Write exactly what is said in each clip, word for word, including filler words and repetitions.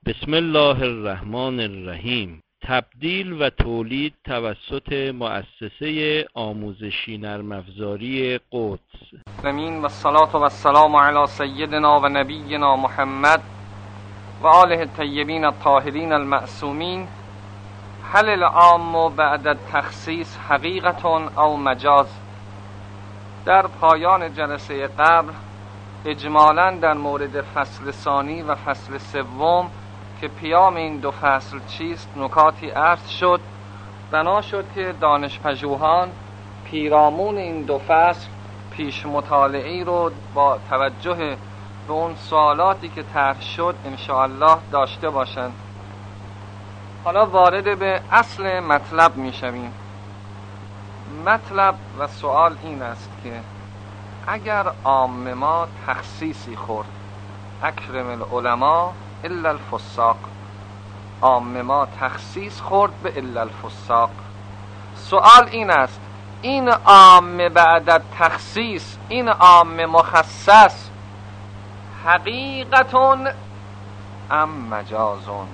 بسم الله الرحمن الرحیم. تبدیل و تولید توسط مؤسسه آموزشی نرم افزاری قدس. امین و الصلاة و السلام علی سیدنا و نبینا محمد و آله الطیبین الطاهرین المعصومین. هل العام بعد التخصیص حقیقت او مجاز؟ در پایان جلسه قبل اجمالاً در مورد فصل ثانی و فصل سوم که پیام این دو فصل چیست نکاتی عرض شد. بنا شد که دانشپژوهان پیرامون این دو فصل پیش مطالعه‌ای رو با توجه به اون سوالاتی که طرح شد انشاءالله داشته باشند. حالا وارد به اصل مطلب می شویم. مطلب و سوال این است که اگر عام ما تخصیصی خورد، اکرم العلماء الا الفساق، عام ما تخصیص خورد به الا الفساق، سوال این است این عام بعد تخصیص، این عام مخصص حقیقتون ام مجازون؟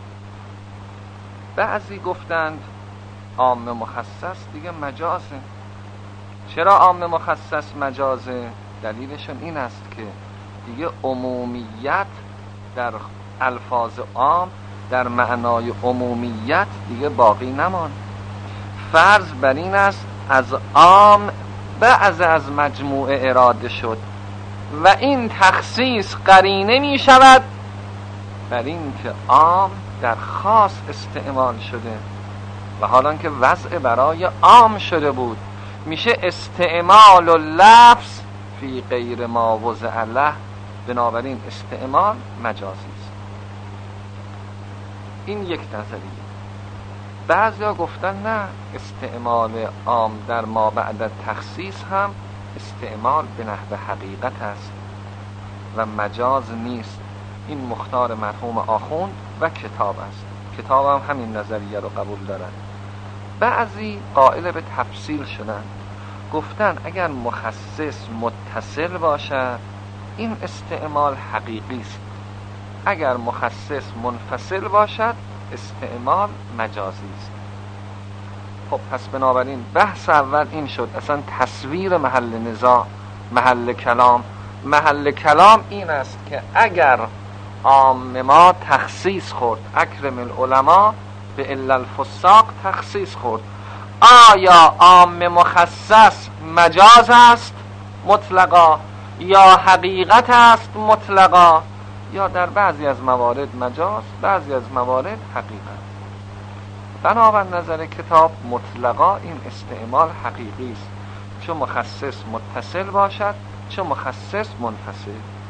بعضی گفتند عام مخصص دیگه مجازه. چرا عام مخصص مجازه؟ دلیلشون این است که دیگه عمومیت در الفاظ عام در معنای عمومیت دیگه باقی نمان. فرض بر این است از عام بعض از مجموعه اراده شد و این تخصیص قرینه می شود بر این که عام در خاص استعمال شده و حالا که وضع برای عام شده بود میشه استعمال و لفظ فی غیر ما وضع له، بنابراین استعمال مجازی است. این یک نظریه. بعضیا گفتن نه، استعمال عام در ما بعد تخصیص هم استعمال به نحو حقیقت است و مجاز نیست. این مختار مرحوم آخوند و کتاب است. کتاب هم همین نظریه رو قبول دارن. بعضی قائل به تفصیل شدن، گفتن اگر مخصص متصل باشد این استعمال حقیقی است، اگر مخصص منفصل باشد استعمال مجازی است. خب پس بنابراین بحث اول این شد اصلا تصویر محل نزاع، محل کلام محل کلام این است که اگر عام ما تخصیص خورد، اکرم العلماء به الا الفساق تخصیص خورد، آیا عام مخصص مجاز است مطلقا یا حقیقت است مطلقا، یا در بعضی از موارد مجاز، بعضی از موارد حقیقت؟ بنابر نظر کتاب مطلقا این استعمال حقیقی است، چه مخصص متصل باشد چه مخصص منفصل.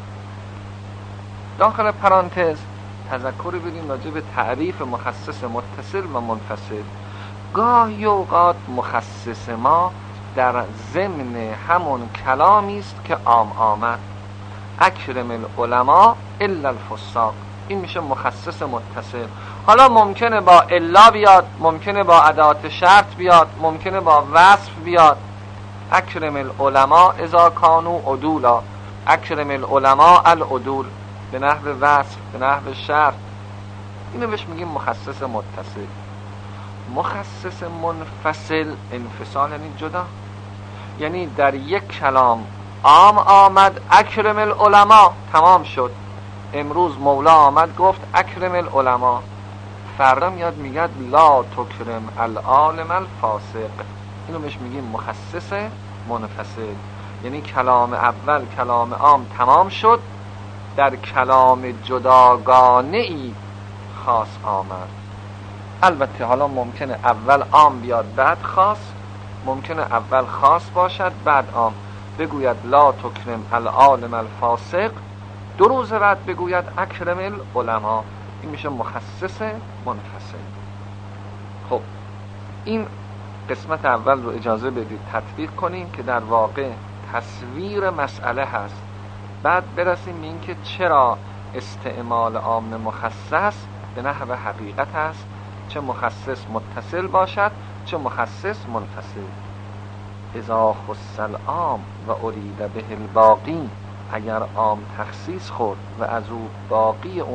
داخل پرانتز تذکری بدیم راجع به تعریف مخصص متصل و منفصل. گاهی اوقات مخصص ما در ضمن همون کلامی است که عام آمد، اکرم العلماء الا الفساق، این میشه مخصص متصل. حالا ممکنه با الا بیاد، ممکنه با ادات شرط بیاد، ممکنه با وصف بیاد. اکرم العلماء اذا کانوا عدولا، اکرم العلماء العدول، به نحو وصف، به نحو شرط. اینو بهش میگیم مخصص متصل. مخصص منفصل انفصال یعنی جدا، یعنی در یک کلام عام آمد اکرم العلماء، تمام شد. امروز مولا آمد گفت اکرم العلماء، فردا میاد میگه لا تکرم العالم الفاسق. اینو بهش میگیم مخصص منفصل، یعنی کلام اول کلام عام تمام شد، در کلام جداگانه ای خاص آمد. البته حالا ممکنه اول عام بیاد بعد خاص، ممکنه اول خاص باشد بعد عام. بگوید لا تکرم العالم الفاسق، دو روز بعد بگوید اکرم العلماء، این میشه مخصص منفصل. خب این قسمت اول رو اجازه بدید تطبیق کنیم که در واقع تصویر مسئله هست. بعد برسیم به این که چرا استعمال عام مخصص به نحو حقیقت است، چه مخصص متصل باشد چه مخصص منفصل. اذا خص العام و ارید به الباقی، اگر عام تخصیص خورد و از او باقی اون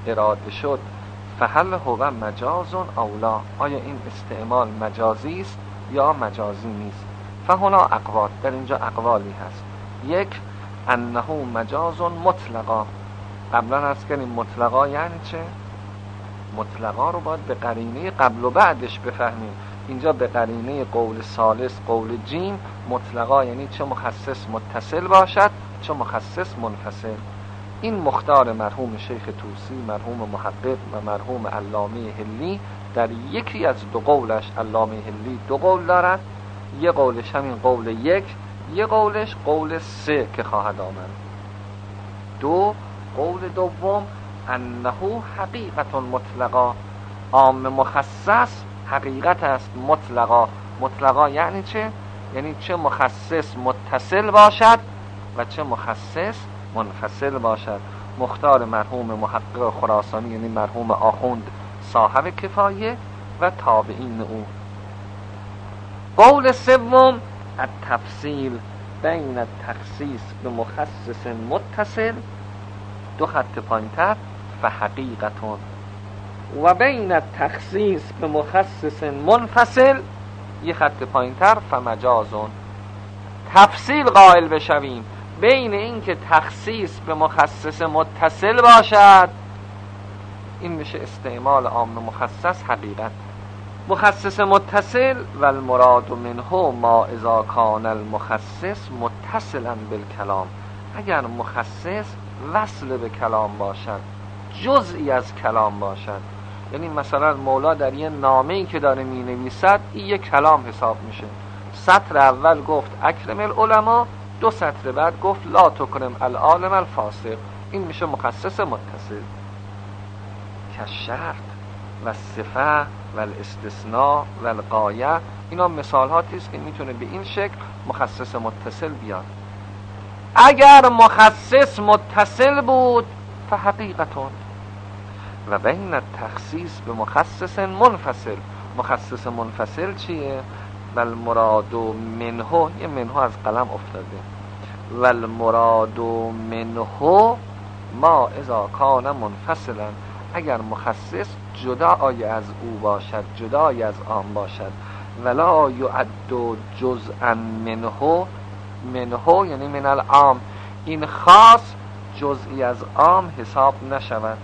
اراده شد فهل هو مجاز اولا، آیا این استعمال مجازی است یا مجازی نیست؟ فهنا اقوال، در اینجا اقوالی هست. یک، انه مجاز مطلقا. قبلا عرض کردیم مطلقا یعنی چه؟ مطلقا رو باید به قرینه قبل و بعدش بفهمیم. اینجا به قرینه قول ثالث قول جیم مطلقا یعنی چه مخصص متصل باشد چه مخصص منفصل. این مختار مرحوم شیخ طوسی، مرحوم محقق و مرحوم علامه حلی در یکی از دو قولش، علامه حلی دو قول دارد، یه قولش همین قول یک، یه قولش قول سه که خواهد آمد. دو، قول دوم انه حقیقت مطلقا، عام مخصص حقیقت است مطلقا. مطلقا یعنی چه؟ یعنی چه مخصص متصل باشد و چه مخصص منفصل باشد. مختار مرحوم محقق خراسانی یعنی مرحوم آخوند صاحب کفایه و تابعین او. قول سوم التفصیل بین التخصیص به مخصص متصل، دو خط پایین‌تر، فحقیقتون، و بین التخصیص به مخصص منفصل، یه خط پایین‌تر، فمجازون. تفصیل قائل بشویم بین این که تخصیص به مخصص متصل باشد، این میشه استعمال عام مخصص حقیقت. مخصص متصل و المراد منه ما اذا کان المخصص متصلا بالکلام، اگر مخصص وصل به کلام باشد، جزئی از کلام باشد. یعنی مثلا مولا در یه نامه‌ای که داره می نویسد این یک کلام حساب میشه. سطر اول گفت اکرم العلماء، دو سطر بعد گفت لا تکرم العالم الفاسق، این میشه مخصص متصل. که شرط و صفه و الاستثناء و الغایه، اینا مثال هاتی است که میتونه به این شکل مخصص متصل بیاد. اگر مخصص متصل بود فحقیقتون، و بین التخصیص به مخصص منفصل. مخصص منفصل چیه؟ و المراد منه، یه منه از قلم افتاده، و المراد منه ما اذا کان منفصلا، اگر مخصص جدای از او باشد، جدای از آن باشد. ولا یعد جزءا منه، منه یعنی من العام، این خاص جزئی از عام حساب نشود.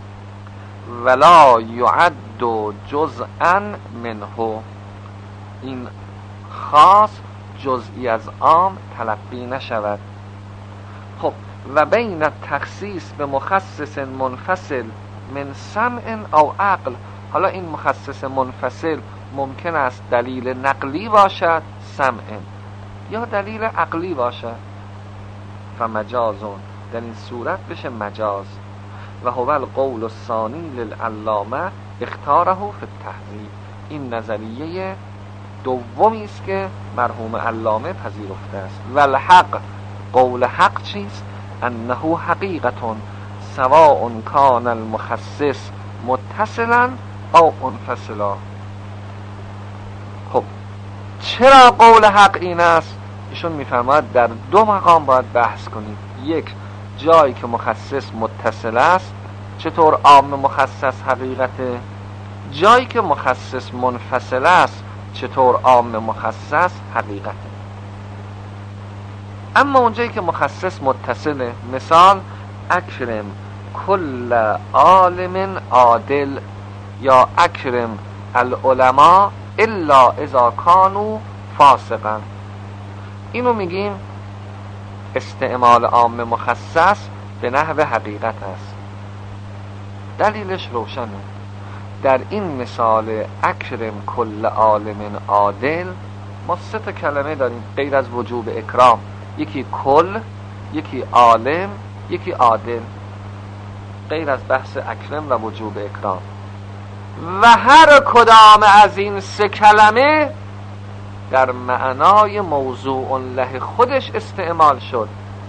ولا یعد جزءا منه، این خاص جزئی از عام تلقی نشود. خب و بین التخصیص به مخصص منفصل من سمع او عقل، حالا این مخصص منفصل ممکن است دلیل نقلی باشد سمع، یا دلیل عقلی باشد فمجازون، در این صورت بشه مجاز. و هو القول الثانی للعلامه اختاره فی التهذیب، این نظریه دومی است که مرحوم علامه پذیرفته است. و الحق، قول حق چیست؟ انه حقیقتون سواء کان المخصص متصلا او منفصلا. خب چرا قول حق این است؟ ایشون میفرماید در دو مقام باید بحث کنید. یک، جایی که مخصص متصل است چطور عام مخصص حقیقته، جایی که مخصص منفصل است چطور عام مخصص حقیقته. اما اونجایی که مخصص متصله، مثال اکرم کل عالم عادل یا اکرم العلماء الا اذا کانوا فاسقا، اینو میگیم استعمال عام مخصص به نحو حقیقت است. دلیلش روشنه. در این مثال اکرم کل عالم عادل ما سه تا کلمه داریم غیر از وجوب اکرام، یکی کل، یکی عالم، یکی عادل، غیر از بحث اکرم و وجوب اکرام. و هر کدام از این سه کلمه در معنای موضوع له خودش استعمال شد.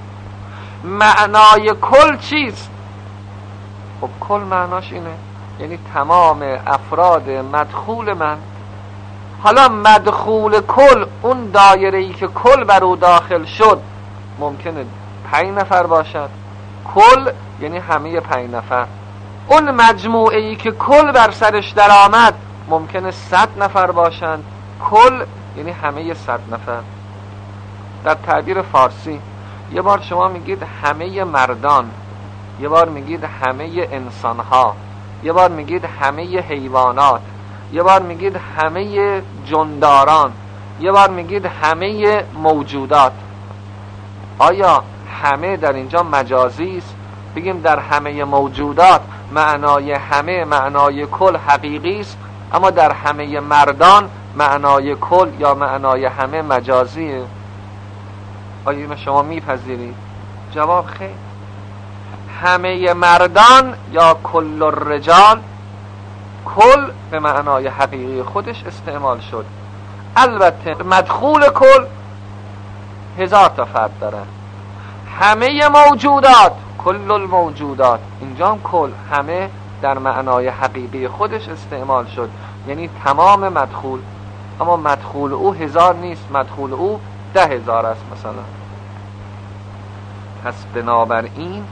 معنای کل چیست؟ خب کل معناش اینه، یعنی تمام افراد مدخول من. حالا مدخول کل، اون دایره‌ای که کل بر او داخل شد ممکنه پنج نفر باشد. کل یعنی همه پنج نفر. اون مجموعه ای که کل بر سرش در آمد ممکنه صد نفر باشند. کل یعنی همه صد نفر. در تعبیر فارسی یه بار شما میگید همه مردان، یه بار میگید همه انسانها، یه بار میگید همه حیوانات، یه بار میگید همه جنداران، یه بار میگید همه موجودات. آیا همه در اینجا مجازی است؟ بگیم در همه موجودات معنای همه معنای کل حقیقی است، اما در همه مردان معنای کل یا معنای همه مجازیه. آیا اینو شما میپذیرید؟ جواب خیر. همه مردان یا کل الرجال، کل به معنای حقیقی خودش استعمال شد. البته مدخول کل هزار تا فرد دارن. همه موجودات، کل الموجودات، اینجا هم کل همه در معنای حقیقی خودش استعمال شد، یعنی تمام مدخول. اما مدخول او هزار نیست، مدخول او ده هزار است مثلا. پس بنابراین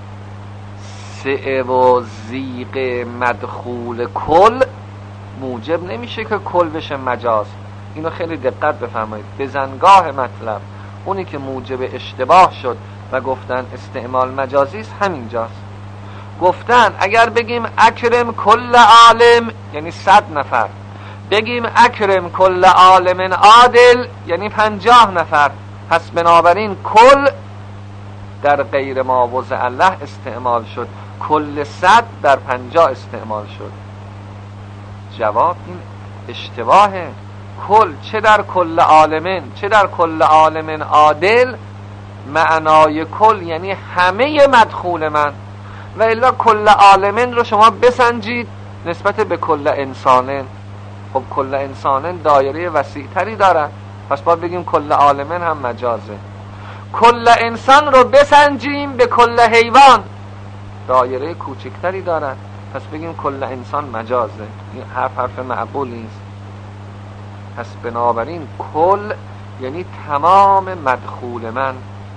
سعه و زیغ مدخول کل موجب نمیشه که کل بشه مجاز. اینو خیلی دقت بفرمایید. بزنگاه مطلب اونی که موجب اشتباه شد و گفتن استعمال مجازی است همینجاست. گفتن اگر بگیم اکرم کل عالم یعنی صد نفر، بگیم اکرم کل عالم عادل یعنی پنجاه نفر، پس بنابراین کل در غیر ما وضع الله استعمال شد، کل صد در پنجاه استعمال شد. جواب این اشتباهه. کل چه در کل عالمین چه در کل عالمین عادل معنای کل یعنی همه مدخول من، و الا کل عالمین رو شما بسنجید نسبت به کل انسانین. خب کل انسانین دایره وسیع تری دارن، پس باید بگیم کل عالمین هم مجازه. کل انسان رو بسنجیم به کل حیوان، دایره کوچکتری دارن، پس بگیم کل انسان مجازه. این حرف حرف معقولی نیست. پس بنابراین کل یعنی تمام مدخول من.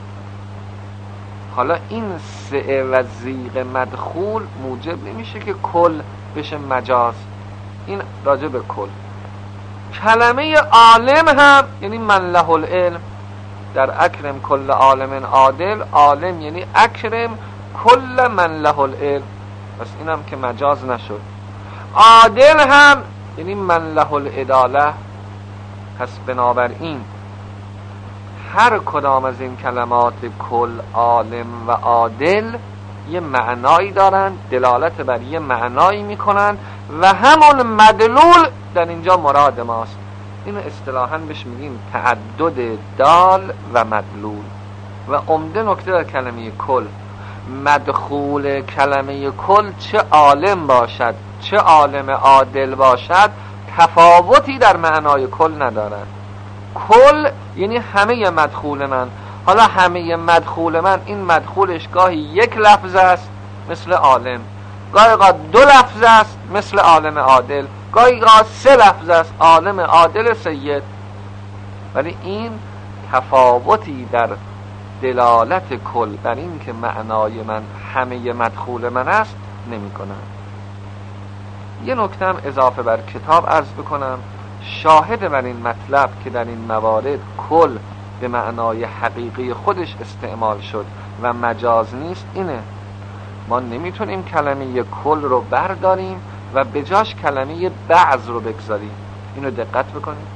حالا این سعه و زیغ مدخول موجب نمیشه که کل بشه مجاز. این راجع به کل. کلمه عالم هم یعنی من له العلم. در اکرم کل عالم عادل، عالم یعنی اکرم کل من له العلم، پس اینم که مجاز نشد. عادل هم یعنی من له العداله. پس بنابراین هر کدام از این کلمات کل، عالم و عادل یه معنایی دارن، دلالت بر یه معنایی میکنن و همون مدلول در اینجا مراد ماست. اینو اصطلاحاً بهش میگیم تعدد دال و مدلول. و عمده نکته در کلمه کل، مدخول کلمه کل چه عالم باشد چه عالم عادل باشد تفاوتی در معنای کل ندارد. کل یعنی همه مدخول من. حالا همه مدخول من، این مدخولش گاهی یک لفظ است مثل عالم، گاهی گاهی دو لفظ است مثل عالم عادل، گاهی گاهی سه لفظ است عالم عادل سید. ولی این تفاوتی در دلالت کل بر این که معنای من همه مدخول من است نمی کنم. یه نکته هم اضافه بر کتاب عرض بکنم. شاهد بر این مطلب که در این موارد کل به معنای حقیقی خودش استعمال شد و مجاز نیست اینه: ما نمیتونیم کلمه کل رو برداریم و به جاش کلمه بعض رو بگذاریم. اینو دقت بکنیم.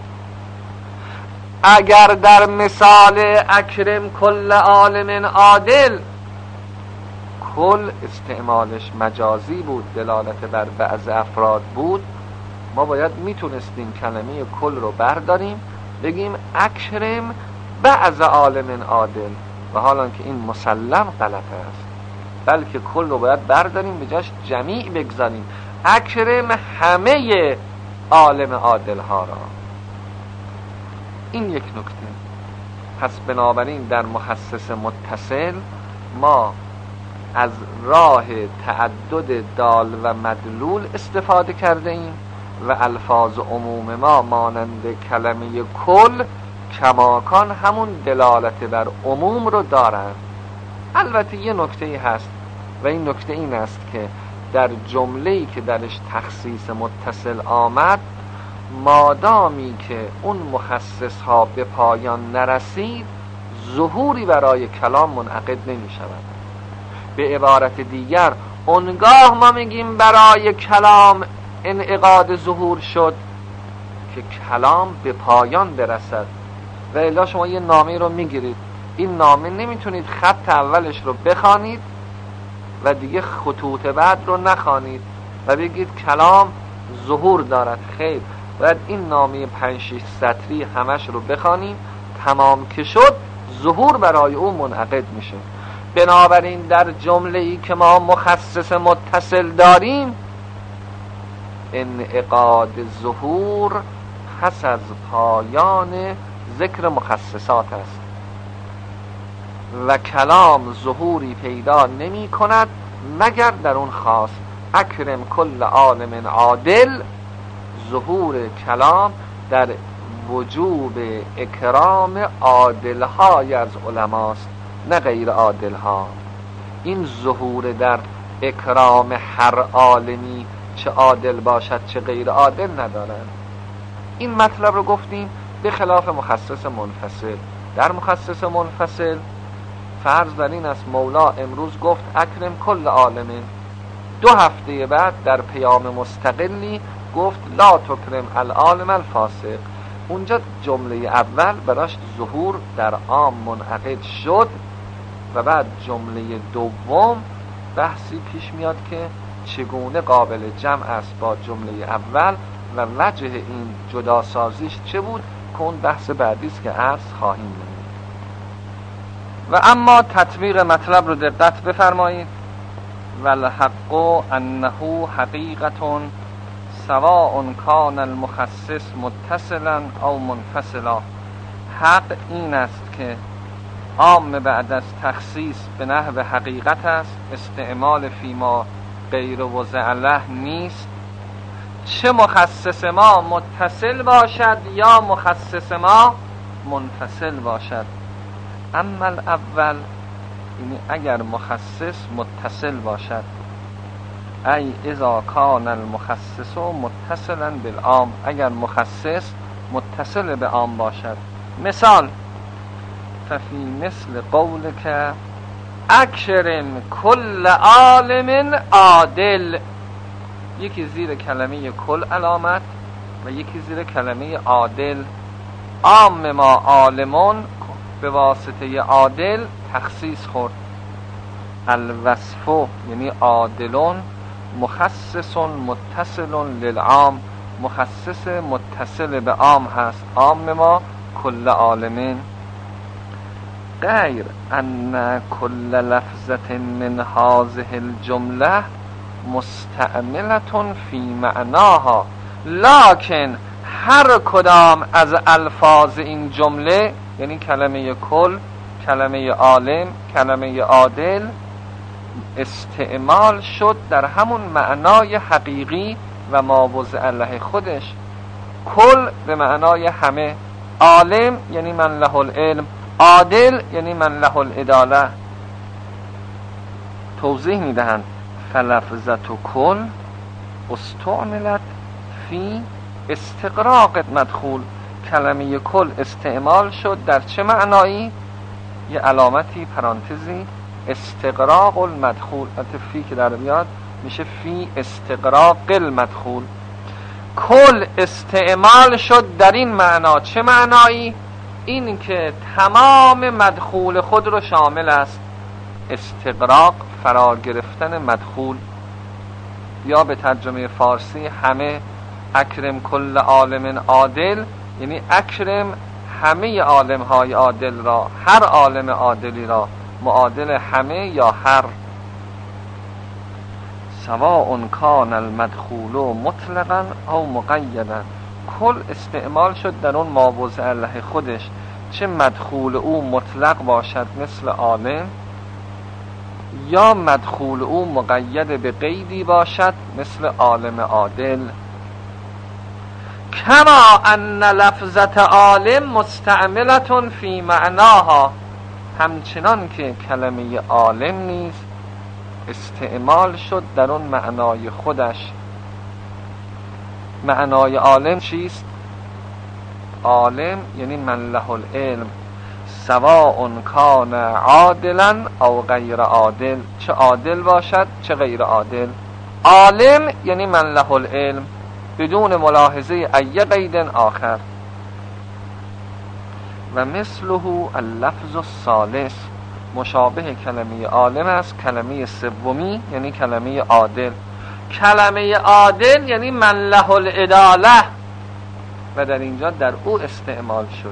اگر در مثال اکرم کل عالم عادل کل استعمالش مجازی بود، دلالت بر بعض افراد بود، ما باید میتونستیم کلمه کل رو برداریم بگیم اکرم بعض عالم عادل، و حالا که این مسلم غلط است، بلکه کل رو باید برداریم به جاش جمیع بگذاریم اکرم همه عالم عادل ها را. این یک نکته. پس بنابراین در محسس متصل ما از راه تعدد دال و مدلول استفاده کرده ایم و الفاظ عموم ما مانند کلمه کل کماکان همون دلالت بر عموم رو دارن. البته یه نکته هست و این نکته این است که در جمله‌ای که درش تخصیص متصل آمد، مادامی که اون مخصص ها به پایان نرسید، ظهوری برای کلام منعقد نمی شود. به عبارت دیگر، اونگاه ما میگیم برای کلام انعقاد ظهور شد که کلام به پایان برسد. و الا شما یه نامه رو میگیرید، این نامه نمیتونید خط اولش رو بخوانید و دیگه خطوط بعد رو نخوانید و بگید کلام ظهور دارد. خیر، باید این نامه پنج شش سطری همش رو بخوانیم، تمام که شد ظهور برای او منعقد میشه. بنابراین در جمله‌ای که ما مخصص متصل داریم، انعقاد ظهور پس از پایان ذکر مخصصات است و کلام ظهوری پیدا نمی کند مگر در اون خاص. اکرم کل عالم عادل، ظهور کلام در وجوب اکرام عادل‌های از علماست، نه غیر عادل‌ها. این ظهور در اکرام هر عالمی، چه عادل باشد چه غیر عادل، ندارند. این مطلب رو گفتیم به خلاف مخصص منفصل. در مخصص منفصل فرض بر این است مولا امروز گفت اکرم کل عالم، دو هفته بعد در پیام مستقلی گفت لا تکرم العالم الفاسق. اونجا جمله اول براش ظهور در عام منعقد شد و بعد جمله دوم بحثی پیش میاد که چگونه قابل جمع است با جمله اول و وجه این جداسازیش چه بود، که اون بحث بعدی است که عرض خواهیم نمود. و اما تطبیق مطلب رو دقت بفرمایید. والحق انه حقیقت سواء کان المخصص متصلا او منفصلا. حق این است که عام بعد از تخصیص به نحو حقیقت است، استعمال فیما غیر وضع له نیست، چه مخصص ما متصل باشد یا مخصص ما منفصل باشد. اما الاول، یعنی اگر مخصص متصل باشد، ای اذا کان المخصص متصلا بالعام، اگر مخصص متصل به عام باشد. مثال ففی مثل قولک اکرم کل عالم عادل، یکی زیر کلمه کل علامت و یکی زیر کلمه عادل. عام ما عالمون به واسطه عادل تخصیص خورد. الوصف یعنی عادلون مخصص متصل للعام، مخصص متصل به عام هست. عام ما کل عالمین. غیر ان کل لفظة من هذه الجمله مستعملة فی معناها، لکن هر کدام از الفاظ این جمله، یعنی کلمه کل، کلمه عالم، کلمه عادل، استعمال شد در همون معنای حقیقی و ما وضع له خودش. کل به معنای همه، عالم یعنی من له العلم، عادل یعنی من له العداله. توضیح میدهند فلفظت کل استعملت فی استقراق مدخول، کلمه کل استعمال شد در چه معنایی؟ یه علامتی پرانتزی، استقراق المدخول. فی که در بیاد میشه فی استقراق المدخول. کل استعمال شد در این معنا. چه معنایی؟ این که تمام مدخول خود رو شامل است. استقراق فرا گرفتن مدخول، یا به ترجمه فارسی همه. اکرم کل عالم عادل یعنی اکرم همه عالم های عادل را، هر عالم عادلی را، معادل همه یا هر. سواء کان المدخول مطلقا او مقیدا. کل استعمال شد در اون ما وضع له خودش، چه مدخول او مطلق باشد مثل عالم، یا مدخول او مقید به قیدی باشد مثل عالم عادل. کما ان لفظت عالم مستعملة فی معناها، همچنان که کلمه عالم نیز استعمال شد در اون معنای خودش. معنای عالم چیست؟ عالم یعنی من له العلم سواء کان عادلا او غیر عادل، چه عادل باشد چه غیر عادل. عالم یعنی من له العلم بدون ملاحظه ای قید آخر. و مثله اللفظ الثالث، مشابه کلمه عالم است کلمه سومی یعنی کلمه عادل. کلمه عادل یعنی من له العداله و در اینجا در او استعمال شد.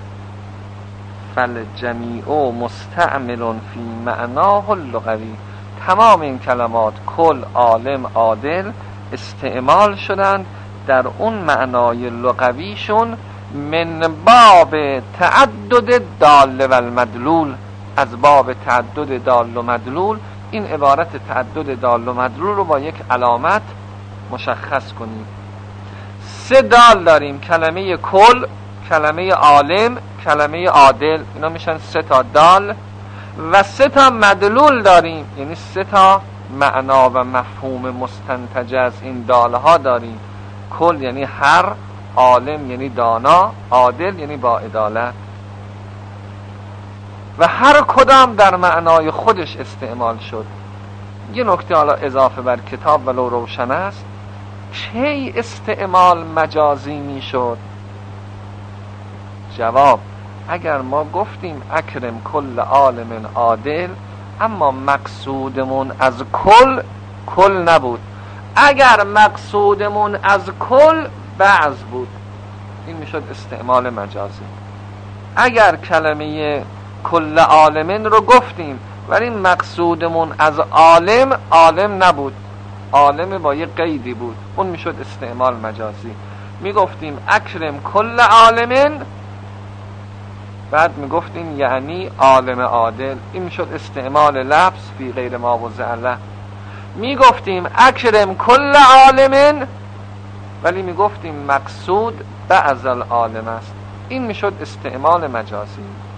فالجمیع مستعمل فی معناه اللغوی، تمام این کلمات کل، عالم، عادل استعمال شدند در اون معنای لغویشون من باب تعدد دال و المدلول، از باب تعدد دال و مدلول. این عبارت تعدد دال و مدلول رو با یک علامت مشخص کنیم. سه دال داریم، کلمه کل، کلمه عالم، کلمه عادل، اینا میشن سه تا دال. و سه تا مدلول داریم، یعنی سه تا معنا و مفهوم مستنتج از این دالها داریم. کل یعنی هر، عالم یعنی دانا، عادل یعنی با عدالت. و هر کدام در معنای خودش استعمال شد. یه نکته حالا اضافه بر کتاب ولو روشن است، چه استعمال مجازی می شد؟ جواب: اگر ما گفتیم اکرم کل عالم عادل، اما مقصودمون از کل کل نبود. اگر مقصودمون از کل بعض بود، این میشد استعمال مجازی. اگر کلمه کل عالمین رو گفتیم ولی مقصودمون از عالم عالم نبود، عالم با یه قیدی بود، اون میشد استعمال مجازی. میگفتیم اکرم کل عالمین، بعد میگفتیم یعنی عالم عادل، این میشد استعمال لفظ فی غیر ما وضع له. میگفتیم اکرم کل عالمین ولی میگفتیم مقصود بعض العالم است، این میشد استعمال مجازی.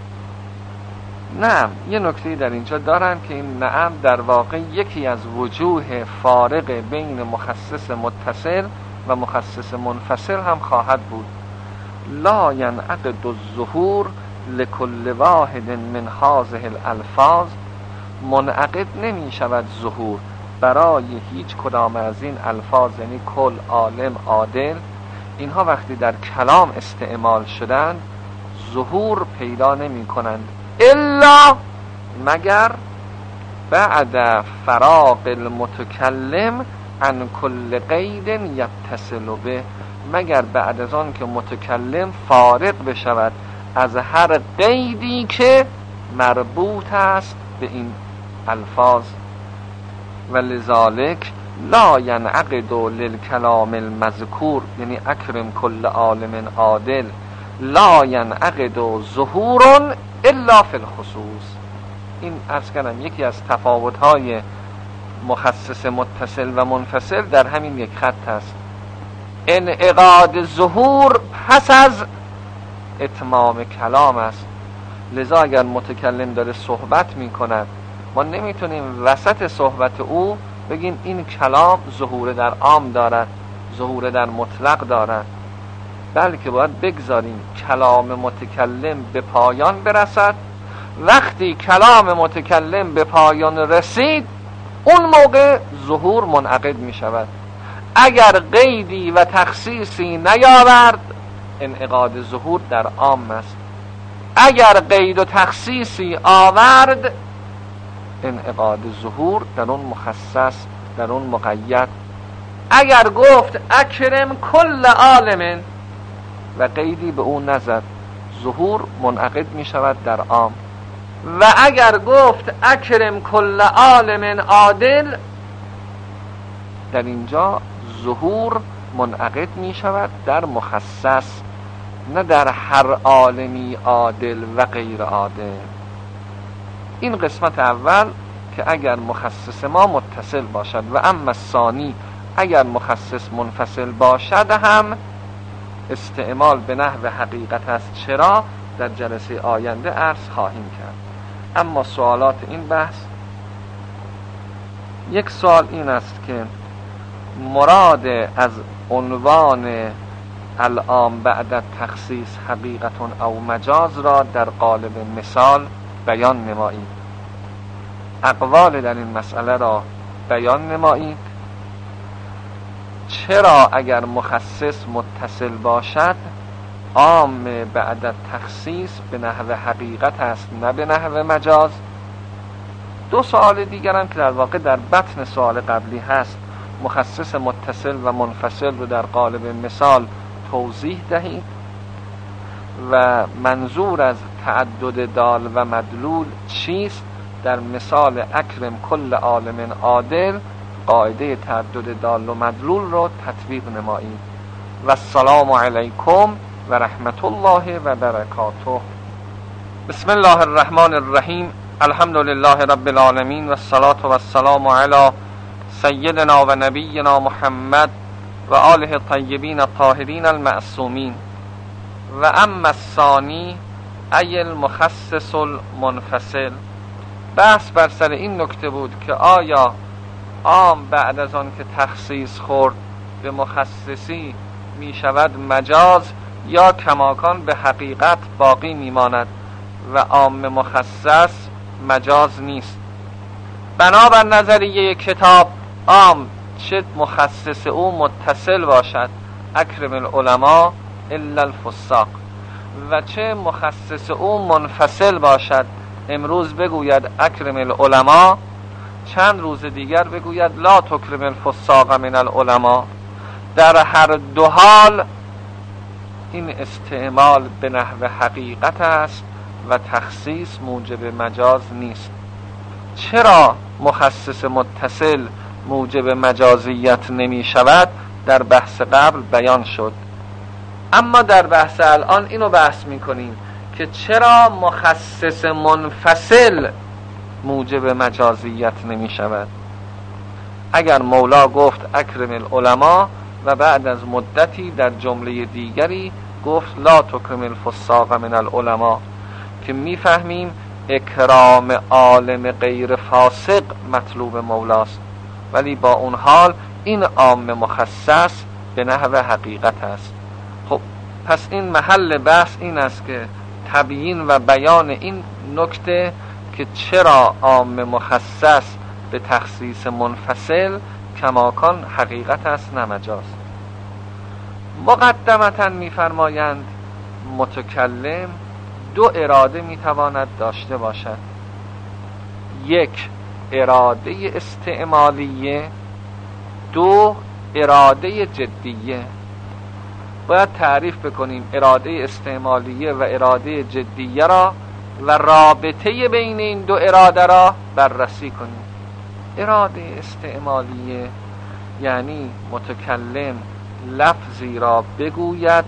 نعم، یه نکته در اینجا دارم که این نعم در واقع یکی از وجوه فارق بین مخصص متصل و مخصص منفصل هم خواهد بود. لا ینعقد الظهور لکل واحد من هذه الالفاظ، منعقد نمی شود ظهور برای هیچ کدام از این الفاظ، یعنی کل، عالم، عادل. اینها وقتی در کلام استعمال شدند ظهور پیدا نمی کنند الا مگر بعد فراغ المتکلم عن کل قید یتصل به، مگر بعد از آن که متکلم فارغ بشود از هر قیدی که مربوط است به این الفاظ. ولذالک لا ینعقد للکلام المذکور، یعنی اکرم کل عالم عادل، لا ینعقد ظهور الا فی الخصوص. این عرض کردم یکی از تفاوت‌های مخصص متصل و منفصل در همین یک خط است. انعقاد ظهور پس از اتمام کلام است. لذا اگر متکلم داره صحبت می کند، ما نمیتونیم وسط صحبت او بگیم این کلام ظهور در عام دارد، ظهور در مطلق دارد، بلکه باید بگذاریم کلام متکلم به پایان برسد. وقتی کلام متکلم به پایان رسید اون موقع ظهور منعقد می شود. اگر قیدی و تخصیصی نیاورد انعقاد ظهور در عام است. اگر قید و تخصیصی آورد انعقاد ظهور در اون مخصص، در اون مقید. اگر گفت اکرم کل عالم و قیدی به اون نزد، ظهور منعقد می شود در عام. و اگر گفت اکرم کل عالم عادل، در اینجا ظهور منعقد می شود در مخصص، نه در هر عالمی عادل و غیر عادل. این قسمت اول که اگر مخصص ما متصل باشد، و اما ثانی اگر مخصص منفصل باشد هم استعمال به نحو حقیقت است. چرا؟ در جلسه آینده عرض خواهیم کرد. اما سوالات این بحث یک سوال این است که مراد از عنوان العام بعد تخصیص حقیقت او مجاز را در قالب مثال بیان نمایید. اقوال در این مسئله را بیان نمایید. چرا اگر مخصص متصل باشد عام بعد تخصیص به نحو حقیقت است نه به نحو مجاز؟ دو سوال دیگر هم که در واقع در بطن سوال قبلی هست، مخصص متصل و منفصل رو در قالب مثال توضیح دهید و منظور از تعدد دال و مدلول چیست. در مثال اکرم کل عالم عادل قاعده تعدد دال و مدلول رو تطبیق نمایید. و السلام علیکم و رحمت الله و برکاته. بسم الله الرحمن الرحیم. الحمد لله رب العالمین و الصلاة و السلام علی سیدنا و نبینا محمد و آله الطیبین الطاهرین المعصومین. و اما الثانی ای المخصص المنفصل. بحث بر سر این نکته بود که آیا عام بعد از آن که تخصیص خورد به مخصصی می شود مجاز یا کماکان به حقیقت باقی می ماند و عام مخصص مجاز نیست. بنابر نظریه کتاب عام چه مخصص او متصل باشد اکرم العلماء الا الفساق و چه مخصص او منفصل باشد امروز بگوید اکرم العلماء، چند روز دیگر بگوید لا تکرم الفساق من العلماء. در هر دو حال این استعمال به نحو حقیقت است و تخصیص موجب مجاز نیست. چرا مخصص متصل موجب مجازیت نمی شود در بحث قبل بیان شد، اما در بحث الان اینو بحث می کنیم که چرا مخصص منفصل موجب مجازیت نمی شود. اگر مولا گفت اکرم العلماء و بعد از مدتی در جمله دیگری گفت لا تکرم الفساق من العلماء، که میفهمیم اکرام عالم غیر فاسق مطلوب مولاست، ولی با اون حال این عام مخصص به نحو حقیقت است. خب پس این محل بحث این است که تبیین و بیان این نکته که چرا عام مخصص به تخصیص منفصل کماکان حقیقت است نه مجاز. مقدمتا می‌فرمایند متکلم دو اراده میتواند داشته باشد، یک اراده استعمالیه، دو اراده جدیه. باید تعریف بکنیم اراده استعمالیه و اراده جدیه را و رابطه بین این دو اراده را بررسی کنیم. اراده استعمالیه یعنی متکلم لفظی را بگوید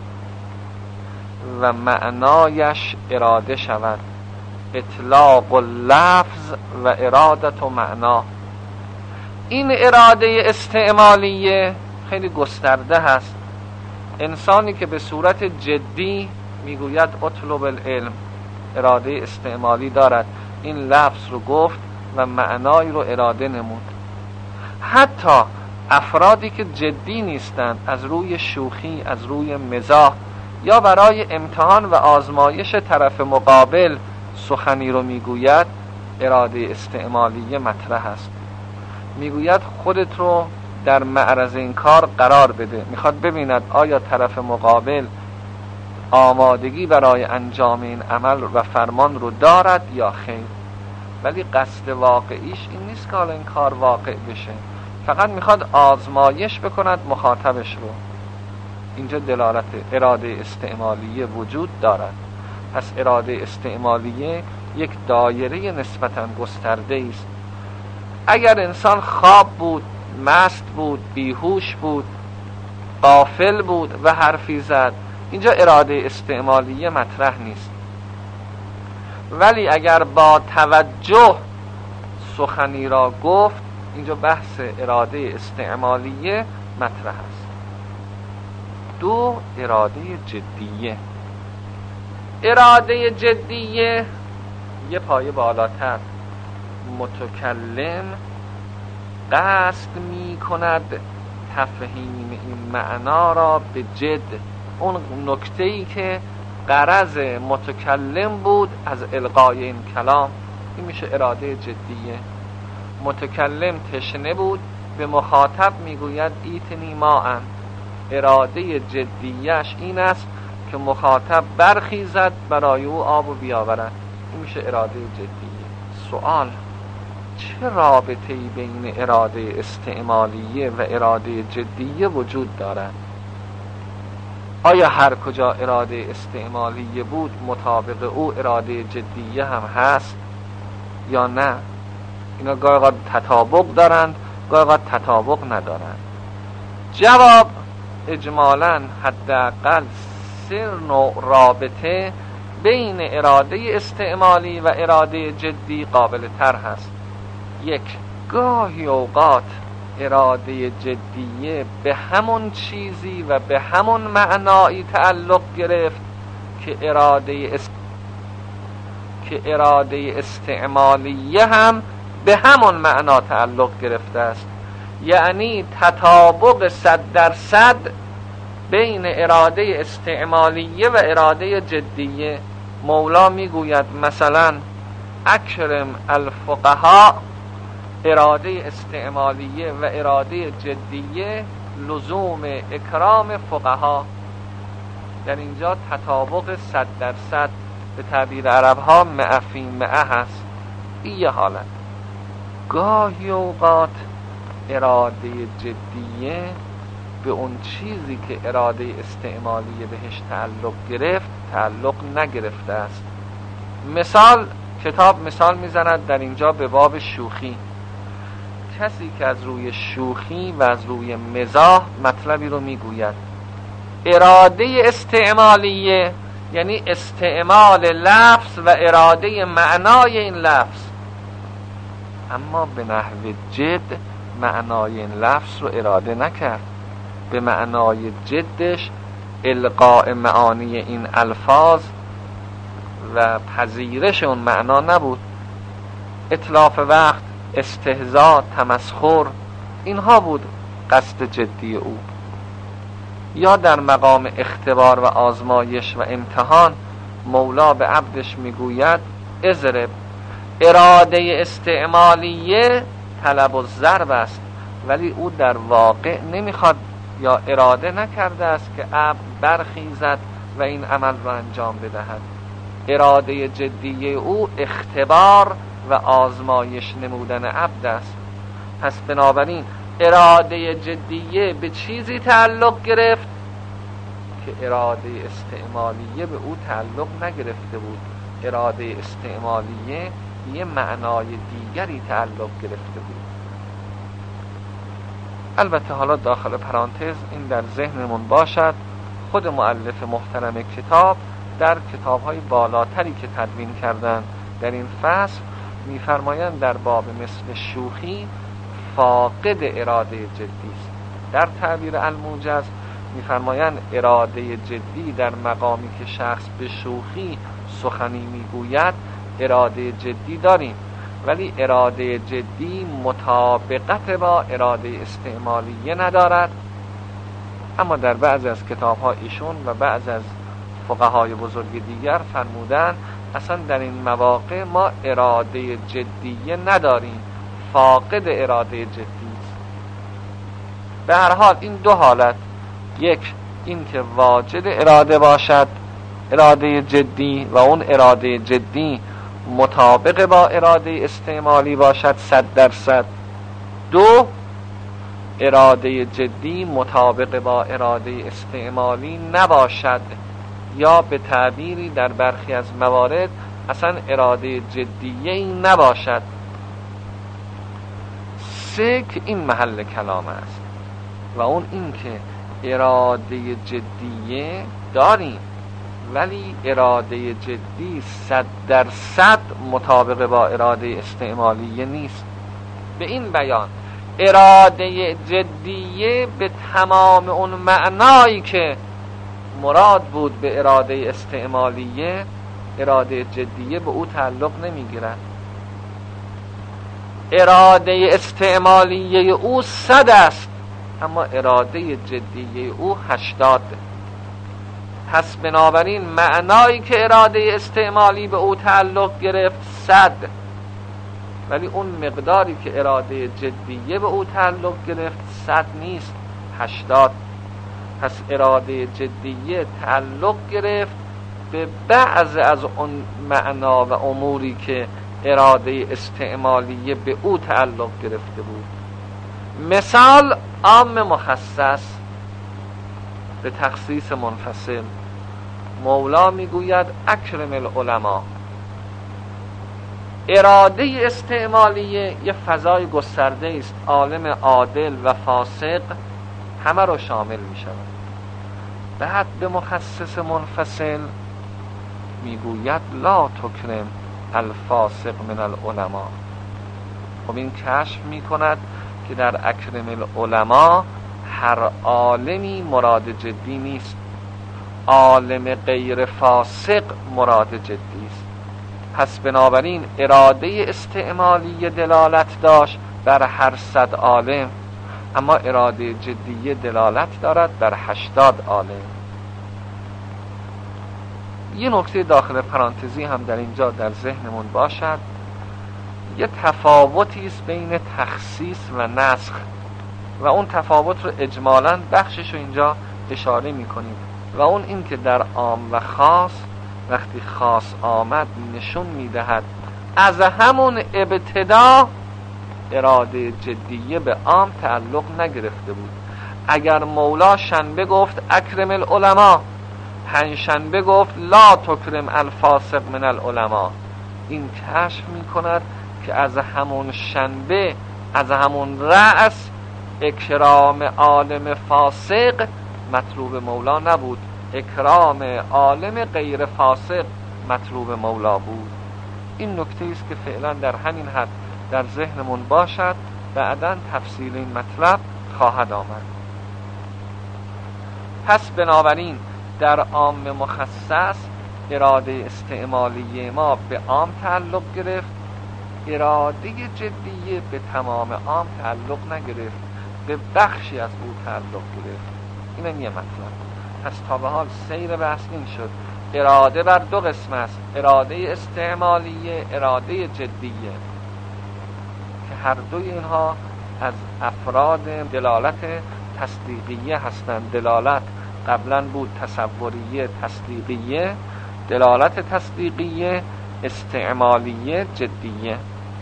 و معنایش اراده شود، اطلاق اللفظ و ارادت و معنا. این اراده استعمالیه خیلی گسترده هست. انسانی که به صورت جدی میگوید اطلب العلم اراده استعمالی دارد، این لفظ رو گفت و معنای رو اراده نمود. حتی افرادی که جدی نیستند از روی شوخی، از روی مزاح یا برای امتحان و آزمایش طرف مقابل سخنی رو میگوید، اراده استعمالیه مطرح است. میگوید خودت رو در معرض این کار قرار بده، میخواد ببیند آیا طرف مقابل آمادگی برای انجام این عمل و فرمان رو دارد یا خیر. ولی قصد واقعیش این نیست که حالا این کار واقع بشه، فقط میخواد آزمایش بکند مخاطبش رو. اینجا دلالت اراده استعمالیه وجود دارد. پس اراده استعمالیه یک دایره نسبتاً گسترده است. اگر انسان خواب بود، مست بود، بیهوش بود، غافل بود و حرفی زد، اینجا اراده استعمالیه مطرح نیست. ولی اگر با توجه سخنی را گفت، اینجا بحث اراده استعمالیه مطرح است. دو اراده جدیه. اراده جدیه یه پایه بالاتر، متکلم قصد می کند تفهیم این معنا را به جد، اون نکته‌ای که غرض متکلم بود از القای این کلام، این میشه اراده جدیه. متکلم تشنه بود، به مخاطب میگوید ایتنی ماء، اراده جدیش این است که مخاطب برخیزد برای او آب و بیاورد، این میشه اراده جدیه. سوال: چه رابطه‌ای بین اراده استعمالیه و اراده جدیه وجود دارد؟ آیا هر کجا اراده استعمالیه بود مطابق او اراده جدیه هم هست یا نه؟ اینا گاهی اوقات تطابق دارند، گاهی اوقات تطابق ندارند. جواب: اجمالاً حداقل سه نوع رابطه بین اراده استعمالی و اراده جدی قابل تر هست. یک، گاهی اوقات اراده جدیه به همون چیزی و به همون معنایی تعلق گرفت که اراده است... که اراده استعمالیه هم به همون معنا تعلق گرفته است. یعنی تطابق صد درصد بین اراده استعمالیه و اراده جدیه. مولا میگوید مثلا اکرم الفقهاء، اراده استعمالیه و اراده جدیه لزوم اکرام فقها. در اینجا تطابق صد درصد، به تعبیر عرب ها مع فی مع هست. این یه حالت. گاهی اوقات اراده جدیه به اون چیزی که اراده استعمالیه بهش تعلق گرفت تعلق نگرفته است. مثال کتاب مثال میزند در اینجا به باب شوخی. کسی که از روی شوخی و از روی مزاح مطلبی رو میگوید، اراده استعمالیه یعنی استعمال لفظ و اراده معنای این لفظ، اما به نحو جد معنای این لفظ رو اراده نکرد. به معنای جدش القاء معانی این الفاظ و پذیرش اون معنا نبود. اتلاف وقت، استهزاء، تمسخر، اینها بود قصد جدی او. یا در مقام اختبار و آزمایش و امتحان مولا به عبدش میگوید اضرب. اراده استعمالیه طلب الضرب است، ولی او در واقع نمیخواد یا اراده نکرده است که عبد برخیزد و این عمل را انجام بدهد. اراده جدی او اختبار و آزمایش نمودن عبد است. پس بنابراین اراده جدیه به چیزی تعلق گرفت که اراده استعمالیه به او تعلق نگرفته بود. اراده استعمالیه یه معنای دیگری تعلق گرفته بود. البته حالا داخل پرانتز این در ذهنمون باشد، خود مؤلف محترم کتاب در کتاب‌های بالاتری که تدوین کردن در این فصل می‌فرمایند در باب مثل شوخی فاقد اراده جدی است. در تعبیر الموجز می‌فرمایند اراده جدی در مقامی که شخص به شوخی سخنی میگوید اراده جدی داریم، ولی اراده جدی مطابقت با اراده استعمالیه ندارد. اما در بعضی از کتاب‌ها ایشون و بعضی از فقهای بزرگ دیگر فرمودن اصلا در این مواقع ما اراده جدیه نداریم، فاقد اراده جدی است. به هر حال این دو حالت، یک این که واجد اراده باشد اراده جدی و اون اراده جدی مطابق با اراده استعمالی باشد صد درصد. دو اراده جدی مطابق با اراده استعمالی نباشد، یا به تعبیری در برخی از موارد اصلا اراده جدیه این نباشد. سه که این محل کلام است و اون این که اراده جدیه داریم ولی اراده جدی صد درصد مطابق با اراده استعمالیه نیست. به این بیان اراده جدیه به تمام اون معنایی که مراد بود به اراده استعمالیه، اراده جدیه به او تعلق نمیگیرد. اراده استعمالیه او صد است اما اراده جدیه او هشتاد. پس بنابراین معنایی که اراده استعمالی به او تعلق گرفت صد، ولی اون مقداری که اراده جدیه به او تعلق گرفت صد نیست، هشتاد. پس اراده جدیه تعلق گرفت به بعض از اون معنا و اموری که اراده استعمالیه به او تعلق گرفته بود. مثال عام مخصص به تخصیص منفصل. مولا میگوید اکرم العلماء. اراده استعمالیه یه فضای گسترده است، عالم عادل و فاسق همه رو شامل می شود. بعد به مخصص منفصل میگوید لا تکرم الفاسق من العلماء. خب این کشف می کند که در اکرم العلماء هر عالمی مراد جدی نیست، عالم غیر فاسق مراد جدی است. پس بنابراین اراده استعمالی دلالت داشت بر هر صد عالم، اما اراده جدی دلالت دارد بر هشتاد عالم. یه نکته داخل پرانتزی هم در اینجا در ذهنمون باشد، یه تفاوتی است بین تخصیص و نسخ و اون تفاوت رو اجمالاً بخشش رو اینجا اشاره می‌کنیم و اون این که در عام و خاص وقتی خاص آمد نشون میدهد از همون ابتدا اراده جدیه به عام تعلق نگرفته بود. اگر مولا شنبه گفت اکرم العلماء، پنجشنبه گفت لا تکرم الفاسق من العلماء، این کشف میکند که از همون شنبه، از همون رأس، اکرام عالم فاسق مطلوب مولا نبود، اکرام عالم غیر فاسق مطلوب مولا بود. این نکته است که فعلا در همین حد در ذهنمون باشد، بعداً تفصیل این مطلب خواهد آمد. پس بنابراین در عام مخصص اراده استعمالی ما به عام تعلق گرفت، اراده جدیه به تمام عام تعلق نگرفت، به بخشی از او تعلق گرفت. این یه مطلب. پس تا به حال سیر بحث این شد اراده بر دو قسم است، اراده استعمالیه، اراده جدیه، که هر دوی اینها از افراد دلالت تصدیقیه هستند. دلالت قبلا بود تصوریه تصدیقیه، دلالت تصدیقیه استعمالیه جدیه.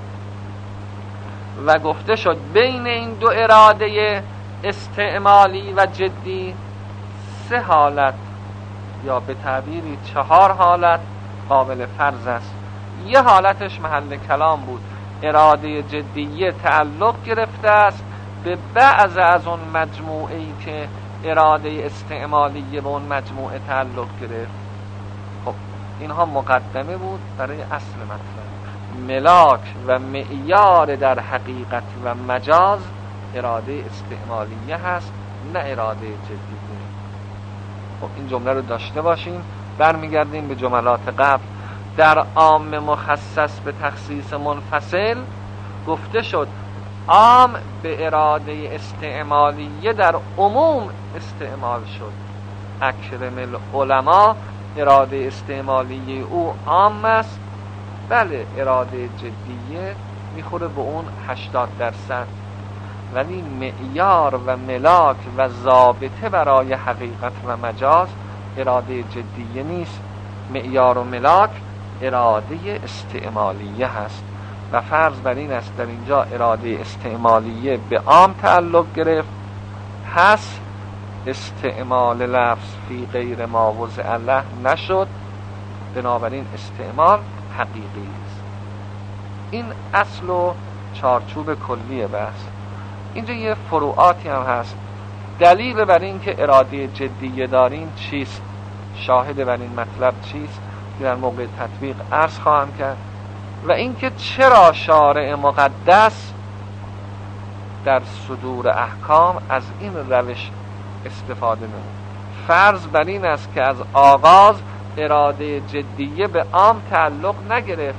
و گفته شد بین این دو اراده استعمالی و جدی سه حالت یا به تعبیری چهار حالت قابل فرض است. یه حالتش محل کلام بود، اراده جدیه تعلق گرفته است به بعض از اون مجموعه‌ای که اراده استعمالیه به اون مجموعه تعلق گرفت. خب اینها مقدمه بود برای اصل مطلب. ملاک و معیار در حقیقت و مجاز اراده استعمالیه هست، نه اراده جدیه. خب این جمله رو داشته باشیم. برمیگردیم به جملات قبل. در عام مخصص به تخصیص منفصل گفته شد عام به اراده استعمالیه در عموم استعمال شد. اکرم العلماء اراده استعمالیه او عام است، بله اراده جدیه میخوره به اون هشتاد درصد، ولی معیار و ملاک و ضابطه برای حقیقت و مجاز اراده جدیه نیست. معیار و ملاک اراده استعمالیه هست و فرض بر این است در اینجا اراده استعمالیه به عام تعلق گرفت، پس استعمال لفظ فی غیر ما وضع له نشد، بنابراین استعمال حقیقی است. این اصل و چارچوب کلی بحث. اینجا یه فروعاتی هم هست. دلیل بر این که اراده جدیه داریم چیست؟ شاهد بر این مطلب چیست؟ که در موقع تطبیق عرض خواهم کرد. و اینکه چرا شارع مقدس در صدور احکام از این روش استفاده نمود. فرض بر این است که از آغاز اراده جدیه به عام تعلق نگرفت،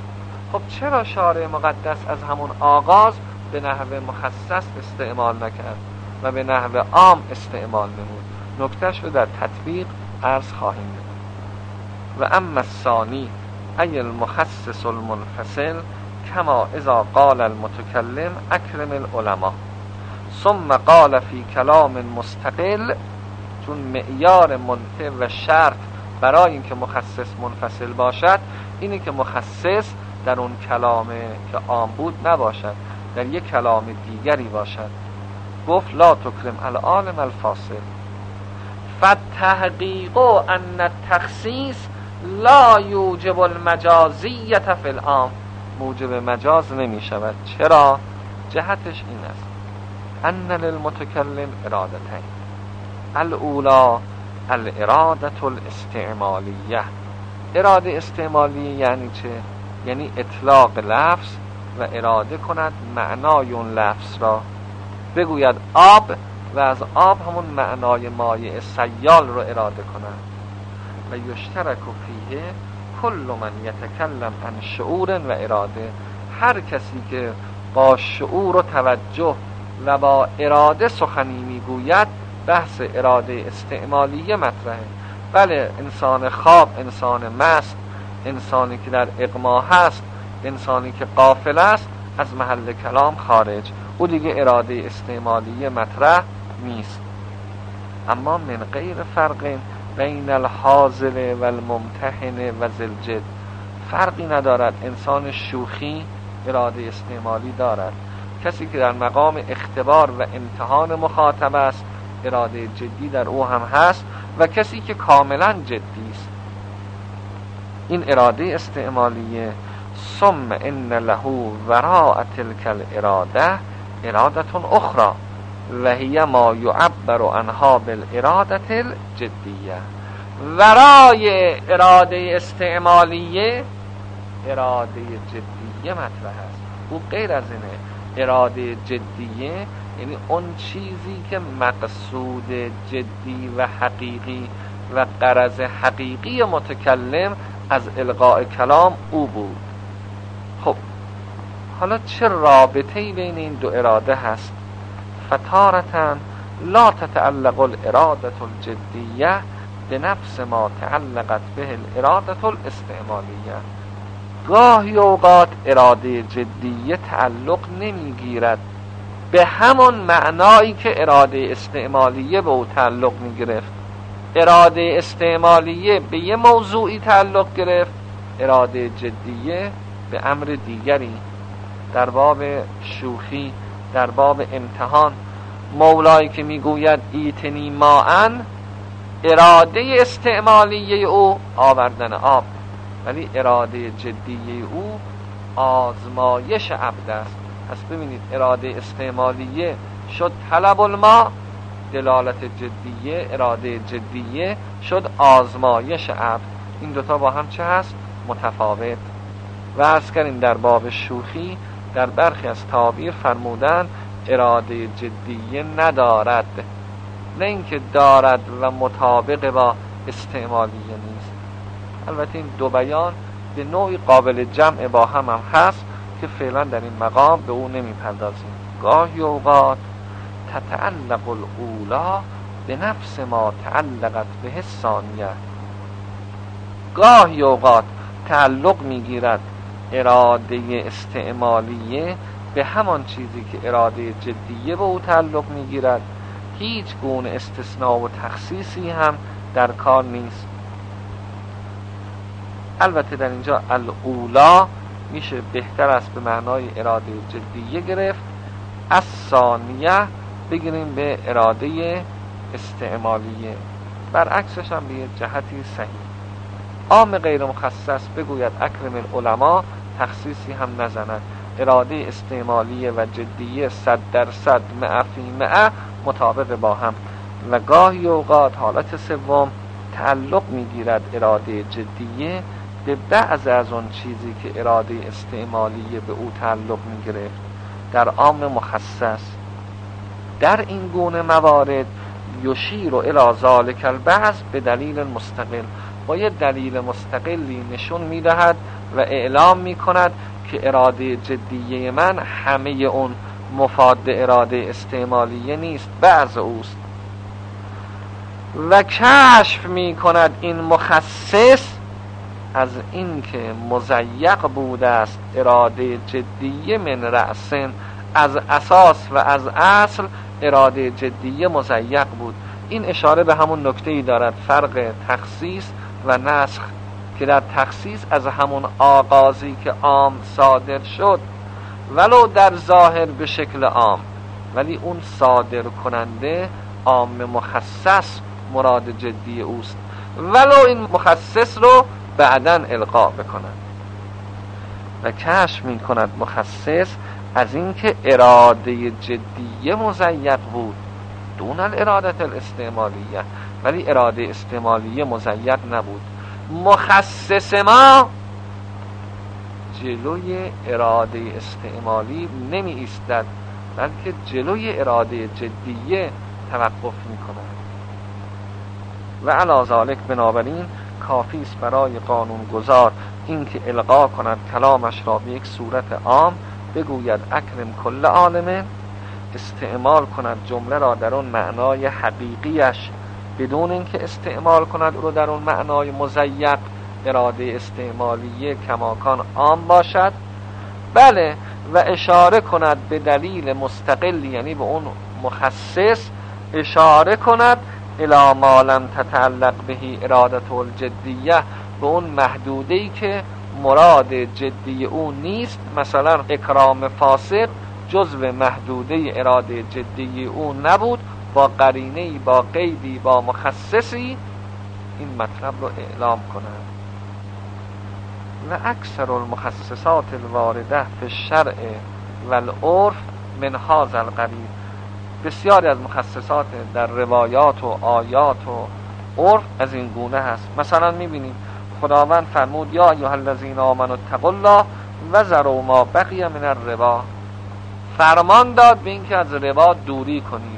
خب چرا شارع مقدس از همون آغاز به نحو مخصص استعمال نکرد و به نحو عام استعمال نمود؟ نکتهش رو در تطبیق عرض خواهیم نمود. و اما الثانی ای المخصص المنفصل کما اذا قال المتکلم اکرم العلماء ثم قال فی کلام مستقل، چون معیار منطق و شرط برای اینکه مخصص منفصل باشد اینه که مخصص در اون کلام که عام بود نباشد، در یک کلام دیگری باشد. گفت لا تکرم العالم الفاصل فالتحقیق ان التخصیص لا یوجب المجازیت فی العام، موجب مجاز نمی شود. چرا؟ جهتش این است ان للمتکلم ارادتین، الاولا الاراده الاستعمالیه. اراده استعمالیه یعنی چه؟ یعنی اطلاق لفظ و اراده کند معنای اون لفظ را، بگوید آب و از آب همون معنای مایع سیال رو اراده کند. و یشترک فیه کل من یتکلم عن شعور و اراده، هر کسی که با شعور و توجه و با اراده سخنی میگوید بحث اراده استعمالیه مطرحه. بله انسان خواب، انسان مست، انسانی که در اغما هست، انسانی که غافل است از محل کلام خارج، او دیگه اراده استعمالیه مطرح نیست. اما من غیر فرق بین الحاضر و الممتحن و ذلجد، فرقی ندارد. انسان شوخی اراده استعمالی دارد، کسی که در مقام اختبار و امتحان مخاطب است اراده جدی در او هم هست، و کسی که کاملا جدی است این اراده استعمالیه. ثم ان له وراء تلك الاراده اراده اخرى و هی ما یعبر عنها بالاراده الجدیه. ورای اراده استعمالیه اراده جدیه مطرح است. او غیر از اینه. اراده جدیه یعنی اون چیزی که مقصود جدی و حقیقی و غرض حقیقی متکلم از القاء کلام او بود. خب حالا چه رابطه‌ای بین این دو اراده هست؟ فتارةً لا تتعلق الاراده الجدیه بنفس ما تعلقت به الاراده الاستعمالیه. گاهی اوقات اراده جدیه تعلق نمیگیرد به همون معنایی که اراده استعمالیه به او تعلق میگرفت. اراده استعمالیه به یه موضوعی تعلق گرفت، اراده جدیه به امر دیگری. در باب شوخی، در باب امتحان، مولایی که میگوید ایتنی ماءن، اراده استعمالیه او آوردن آب، ولی اراده جدیه او آزمایش عبد است. پس ببینید اراده استعمالیه شد طلب الماء، دلالت جدیه اراده جدیه شد آزمایش عبد. این دوتا با هم چه هست؟ متفاوت. و عرض کردیم در باب شوخی در برخی از تعابیر فرمودن اراده جدیه ندارد، نه اینکه دارد و مطابق با استعمالیه نیست. البته این دو بیان به نوعی قابل جمع با هم هم هست که فعلا در این مقام به او نمی پردازیم. گاهی اوقات تتعلق الاولا به نفس ما تعلقت به الثانیه، گاهی اوقات تعلق میگیرد اراده استعمالیه به همان چیزی که اراده جدیه به او تعلق میگیرد. هیچ گونه استثناء و تخصیصی هم در کار نیست. البته در اینجا الاولا میشه بهتر است به معنای اراده جدیه گرفت، از ثانیه بگیریم به اراده استعمالیه، برعکسش هم به یه جهتی صحیح. عام غیر مخصص بگوید اکرم العلماء، تخصیصی هم نزند. اراده استعمالیه و جدیه صد درصد مع فی مع مطابق با هم. و گاهی اوقات حالت سوم تعلق میگیرد اراده جدیه به بعض از اون چیزی که اراده استعمالیه به او تعلق میگرفت در عام مخصص. در این گونه موارد یشیر الی ذلک البعض به دلیل مستقل، با یه دلیل مستقلی نشون میدهد و اعلام میکند که اراده جدیه من همه اون مفاد اراده استعمالیه نیست، بعض اوست. و کشف می کند این مخصص از این که مضیق بوده است اراده جدیه من رأسن، از اساس و از اصل اراده جدیه مضیق بود. این اشاره به همون نکته‌ای دارد، فرق تخصیص و نسخ، که در تخصیص از همون آغازی که عام صادر شد ولو در ظاهر به شکل عام، ولی اون صادر کننده عام مخصص مراد جدی اوست، ولو این مخصص رو بعداً القا بکنند. و کشف می کند مخصص از اینکه اراده جدیه مضیق بود دون الارادت الاستعمالیه، ولی اراده استعمالیه مضیق نبود. مخصص ما جلوی اراده استعمالی نمی ایستد، بلکه جلوی اراده جدیه توقف می کند. و علی ذالک، بنابراین کافی است برای قانون گذار اینکه القا کند کلامش را به یک صورت عام، بگوید اکرم کل عالم، استعمال کند جمله را در اون معنای حقیقیش بدون اینکه استعمال کند او در اون معنای مضیق اراده استعمالیه کماکان عام باشد. بله، و اشاره کند به دلیل مستقل، یعنی به اون مخصص اشاره کند الی ما لم تتعلق به ارادت الجدیه، به اون محدوده‌ای که مراد جدی او نیست. مثلا اکرام فاسق جزو محدوده اراده جدی او نبود، با قرینه‌ای، با قیدی، با مخصصی این مطلب رو اعلام کنند. و اکثر المخصصات الوارده فی الشرع و العرف من هذا القبیل، بسیاری از مخصصات در روایات و آیات و عرف از این گونه هست. مثلا میبینیم خداوند فرمود یا ایها الذین آمنوا اتقوا الله و ذروا ما بقی من الربا، فرمان داد به اینکه از ربا دوری کنید.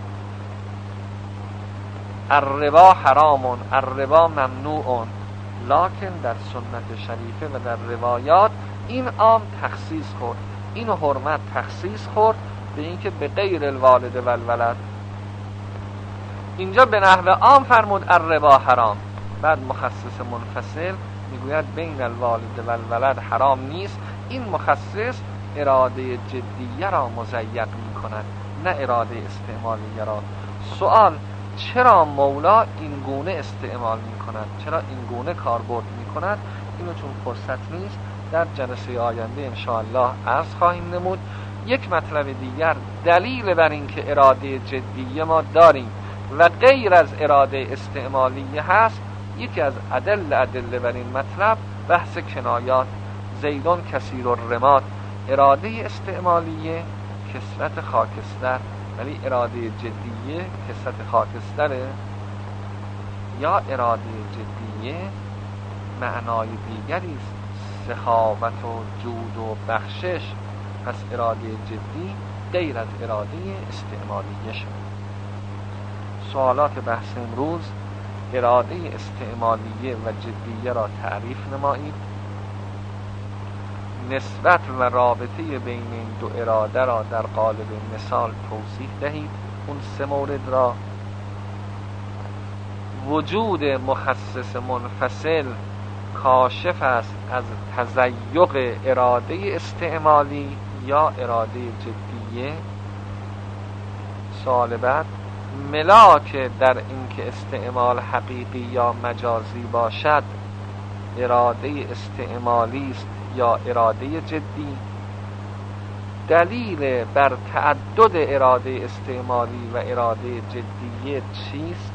الربا حرامون، الربا ممنوعون، لکن در سنت شریفه و در روایات این عام تخصیص خورد، این حرمت تخصیص خورد به اینکه به غیر الوالد و الولد. اینجا به نحو عام فرمود الربا حرام، بعد مخصص منفصل میگوید بین الوالد و الولد حرام نیست. این مخصص اراده جدیه را مضیق می کند، نه اراده استعمالیه را. سوال: چرا مولا این گونه استعمال می کند؟ چرا این گونه کاربرد می کند؟ اینو چون فرصت نیست در جلسه آینده انشاءالله عرض خواهیم نمود. یک مطلب دیگر دلیل بر این که اراده جدیه ما داریم و غیر از اراده استعمالیه هست، یکی از ادل ادله بر این مطلب بحث کنایات. زیدون کثیر الرماد، اراده استعمالیه کثرت خاکستر، ولی اراده جدیه کثرت خاکستره. یا اراده جدیه معنای دیگری است، سخاوت و جود و بخشش. پس اراده جدی غیر از اراده استعمالیه شد. سوالات بحث امروز: اراده استعمالیه و جدیه را تعریف نمایید. نسبت و رابطه بین این دو اراده را در قالب مثال توضیح دهید. اون سه مورد را: وجود مخصص منفصل کاشف است از تزیق اراده استعمالی یا اراده جدیه. سوال بعد: ملاک در اینکه استعمال حقیقی یا مجازی باشد اراده استعمالی است یا اراده جدی؟ دلیل بر تعدد اراده استعمالی و اراده جدیه چیست؟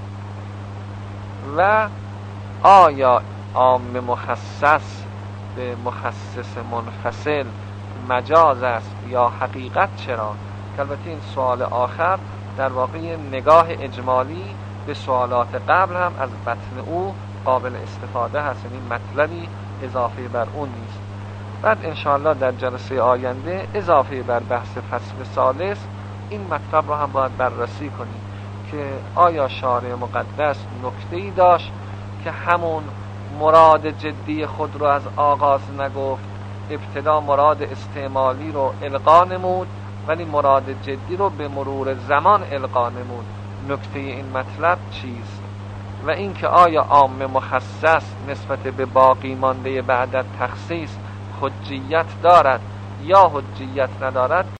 و آیا عام مخصص به مخصص منفصل مجاز است یا حقیقت؟ چرا؟ البته این سوال آخر در واقع نگاه اجمالی به سوالات قبل هم از بطن او قابل استفاده هست، یعنی مطلبی اضافه بر اون نیست. بعد انشاءالله در جلسه آینده اضافه بر بحث فصل ثالث این مطلب رو هم باید بررسی کنیم که آیا شارع مقدس نکته‌ای داشت که همون مراد جدی خود رو از آغاز نگفت ابتدا مراد استعمالی رو القا نمود، ولی مراد جدی رو به مرور زمان القا نمود. نکته این مطلب چیست؟ و اینکه آیا عام مخصص نسبت به باقی مانده بعد از تخصیص حجیت دارد یا حجیت ندارد